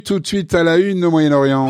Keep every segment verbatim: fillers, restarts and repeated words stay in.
Tout de suite à la une au Moyen-Orient.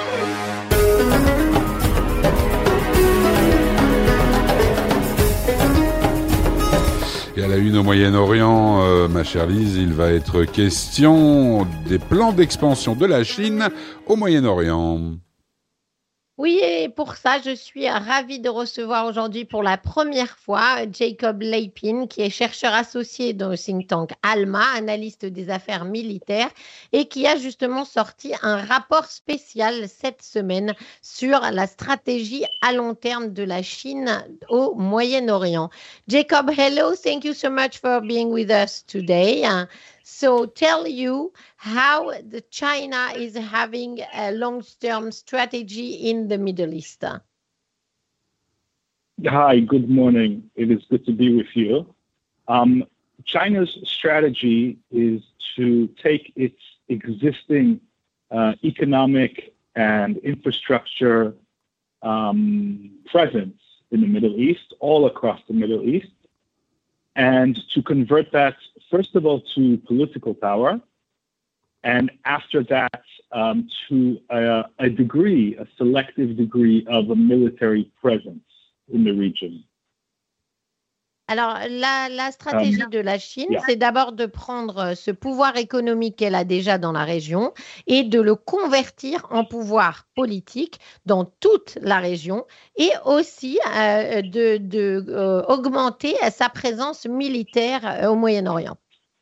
Et à la une au Moyen-Orient, euh, ma chère Lise, il va être question des plans d'expansion de la Chine au Moyen-Orient. Oui, et pour ça, je suis ravie de recevoir aujourd'hui pour la première fois Jacob Leipin, qui est chercheur associé dans le think tank ALMA, analyste des affaires militaires, et qui a justement sorti un rapport spécial cette semaine sur la stratégie à long terme de la Chine au Moyen-Orient. Jacob, hello, thank you so much for being with us today. So tell you how the China is having a long-term strategy in the Middle East. Hi, good morning. It is good to be with you. Um, China's strategy is to take its existing uh, economic and infrastructure um, presence in the Middle East, all across the Middle East, and to convert that, first of all, to political power, and after that, um, to a, a degree, a selective degree of a military presence in the region. Alors, la, la stratégie Um, de la Chine, yeah. c'est d'abord de prendre ce pouvoir économique qu'elle a déjà dans la région et de le convertir en pouvoir politique dans toute la région et aussi euh, de, de euh, augmenter sa présence militaire euh, au Moyen-Orient.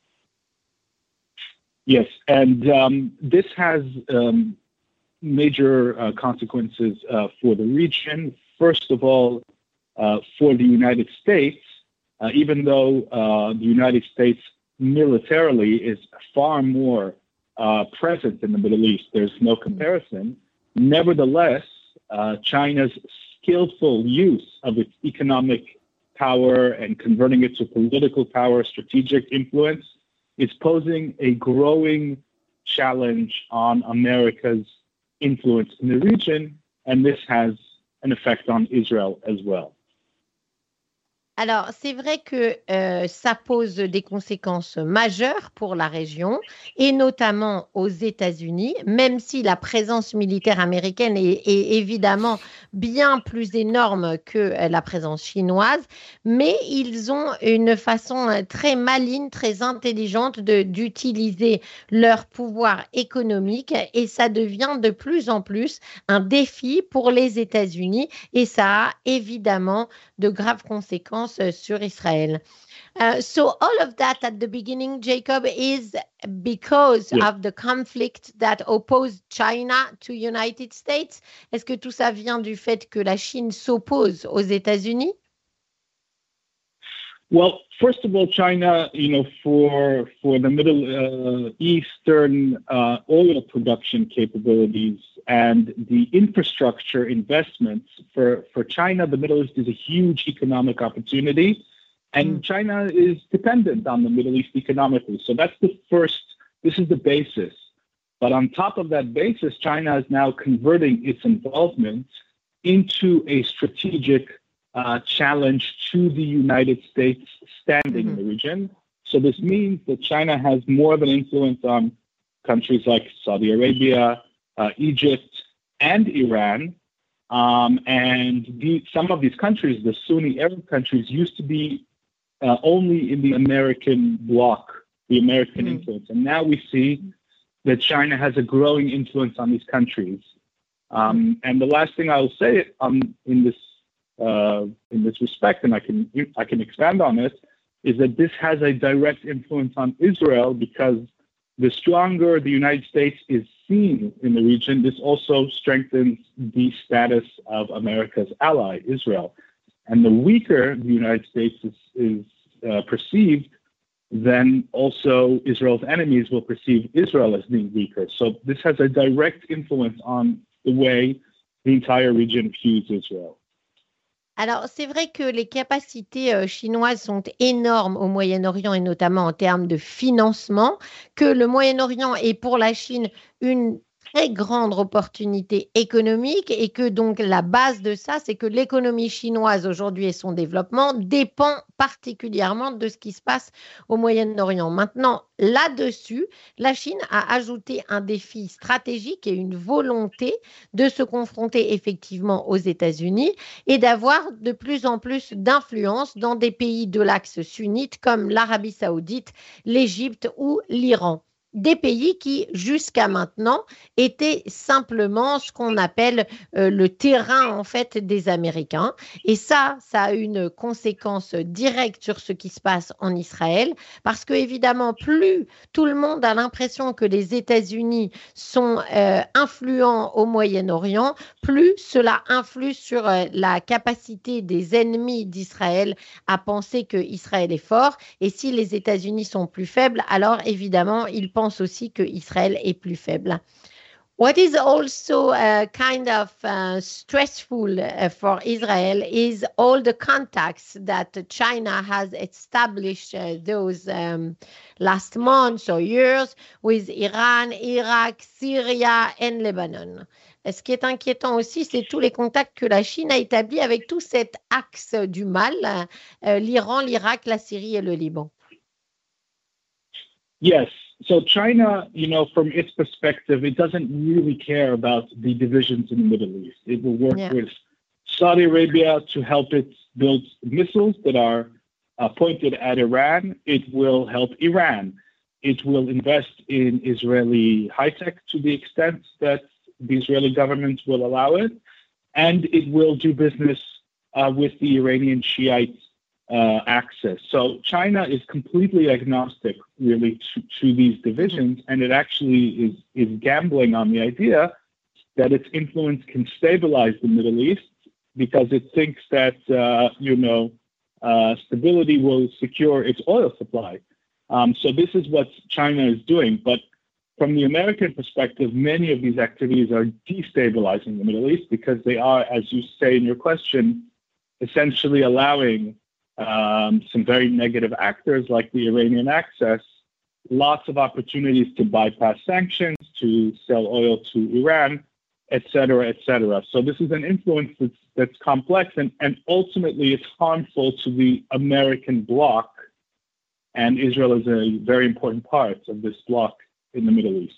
Yes, and um, this has um, major uh, consequences uh, for the region. First of all, uh, for the United States, uh, even though uh, the United States militarily is far more uh, present in the Middle East, there's no comparison. Nevertheless, uh, China's skillful use of its economic power and converting it to political power, strategic influence, is posing a growing challenge on America's influence in the region, and this has an effect on Israel as well. Alors, c'est vrai que euh, ça pose des conséquences majeures pour la région et notamment aux États-Unis, même si la présence militaire américaine est, est évidemment bien plus énorme que la présence chinoise, mais ils ont une façon très maligne, très intelligente de, d'utiliser leur pouvoir économique et ça devient de plus en plus un défi pour les États-Unis et ça a évidemment de graves conséquences sur Israël. Uh, so all of that at the beginning, Jacob, is because Yeah. of the conflict that opposed China to United States. Est-ce que tout ça vient du fait que la Chine s'oppose aux États-Unis? Well, first of all, China, you know, for for the Middle uh, Eastern uh, oil production capabilities and the infrastructure investments for for China, the Middle East is a huge economic opportunity, and Mm. China is dependent on the Middle East economically. So that's the first. This is the basis. But on top of that basis, China is now converting its involvement into a strategic Uh, challenge to the United States standing Mm-hmm. in the region. So this means that China has more of an influence on countries like Saudi Arabia, uh, Egypt, and Iran. Um, and the, some of these countries, the Sunni Arab countries, used to be uh, only in the American bloc, the American Mm. influence. And now we see that China has a growing influence on these countries. Um, and the last thing I will say um, in this Uh, in this respect, and I can I can expand on it, is that this has a direct influence on Israel because the stronger the United States is seen in the region, this also strengthens the status of America's ally, Israel. And the weaker the United States is, is uh, perceived, then also Israel's enemies will perceive Israel as being weaker. So this has a direct influence on the way the entire region views Israel. Alors, c'est vrai que les capacités euh, chinoises sont énormes au Moyen-Orient et notamment en termes de financement, que le Moyen-Orient est pour la Chine une très grande opportunité économique et que donc la base de ça, c'est que l'économie chinoise aujourd'hui et son développement dépend particulièrement de ce qui se passe au Moyen-Orient. Maintenant, là-dessus, la Chine a ajouté un défi stratégique et une volonté de se confronter effectivement aux États-Unis et d'avoir de plus en plus d'influence dans des pays de l'axe sunnite comme l'Arabie saoudite, l'Égypte ou l'Iran. Des pays qui, jusqu'à maintenant, étaient simplement ce qu'on appelle euh, le terrain, en fait, des Américains. Et ça, ça a une conséquence directe sur ce qui se passe en Israël, parce que, évidemment, plus tout le monde a l'impression que les États-Unis sont euh, influents au Moyen-Orient, plus cela influe sur euh, la capacité des ennemis d'Israël à penser que Israël est fort. Et si les États-Unis sont plus faibles, alors, évidemment, ils pensent aussi que Israël est plus faible. What is also uh, kind of uh, stressful uh, for Israel is all the contacts that China has established uh, those um, last months or years with Iran, Iraq, Syria and Lebanon. Ce qui est inquiétant aussi, c'est tous les contacts que la Chine a établis avec tout cet axe du mal, euh, l'Iran, l'Irak, la Syrie et le Liban. Yes. So China, you know, from its perspective, it doesn't really care about the divisions in the Middle East. It will work yeah. with Saudi Arabia to help it build missiles that are uh, pointed at Iran. It will help Iran. It will invest in Israeli high-tech to the extent that the Israeli government will allow it. And it will do business uh, with the Iranian Shiite Uh, access. So China is completely agnostic, really, to, to these divisions, and it actually is is gambling on the idea that its influence can stabilize the Middle East because it thinks that uh, you know uh, stability will secure its oil supply. Um, so this is what China is doing. But from the American perspective, many of these activities are destabilizing the Middle East because they are, as you say in your question, essentially allowing Um, some very negative actors like the Iranian access, lots of opportunities to bypass sanctions, to sell oil to Iran, et cetera, et cetera. So this is an influence that's, that's complex and, and ultimately it's harmful to the American bloc. And Israel is a very important part of this bloc in the Middle East.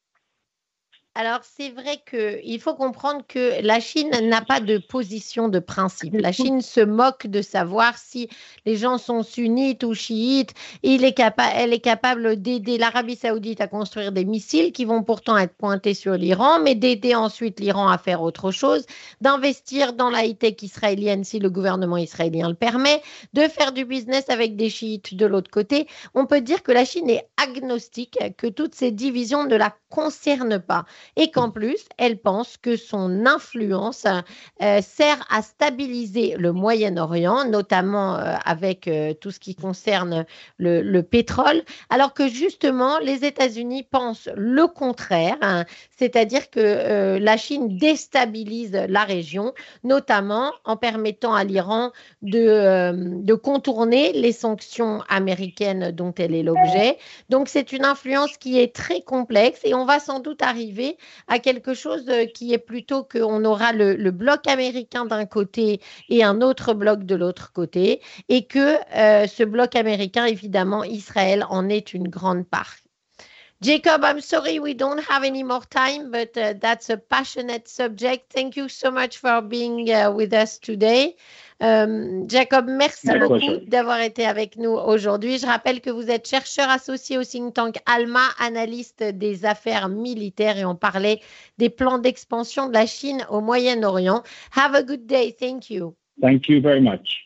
Alors, c'est vrai qu'il faut comprendre que la Chine n'a pas de position de principe. La Chine se moque de savoir si les gens sont sunnites ou chiites. Il est capa- elle est capable d'aider l'Arabie saoudite à construire des missiles qui vont pourtant être pointés sur l'Iran, mais d'aider ensuite l'Iran à faire autre chose, d'investir dans la high-tech israélienne si le gouvernement israélien le permet, de faire du business avec des chiites de l'autre côté. On peut dire que la Chine est agnostique, que toutes ces divisions ne la concernent pas. Et qu'en plus, elle pense que son influence euh, sert à stabiliser le Moyen-Orient, notamment euh, avec euh, tout ce qui concerne le, le pétrole, alors que justement, les États-Unis pensent le contraire, hein, c'est-à-dire que euh, la Chine déstabilise la région, notamment en permettant à l'Iran de, euh, de contourner les sanctions américaines dont elle est l'objet. Donc, c'est une influence qui est très complexe et on va sans doute arriver à quelque chose qui est plutôt qu'on aura le, le bloc américain d'un côté et un autre bloc de l'autre côté, et que euh, ce bloc américain, évidemment, Israël en est une grande part. Jacob, I'm sorry we don't have any more time, but uh, that's a passionate subject. Thank you so much for being uh, with us today. Um, Jacob, merci My beaucoup pleasure. d'avoir été avec nous aujourd'hui. Je rappelle que vous êtes chercheur associé au think tank Alma, analyste des affaires militaires, et on parlait des plans d'expansion de la Chine au Moyen-Orient. Have a good day. Thank you. Thank you very much.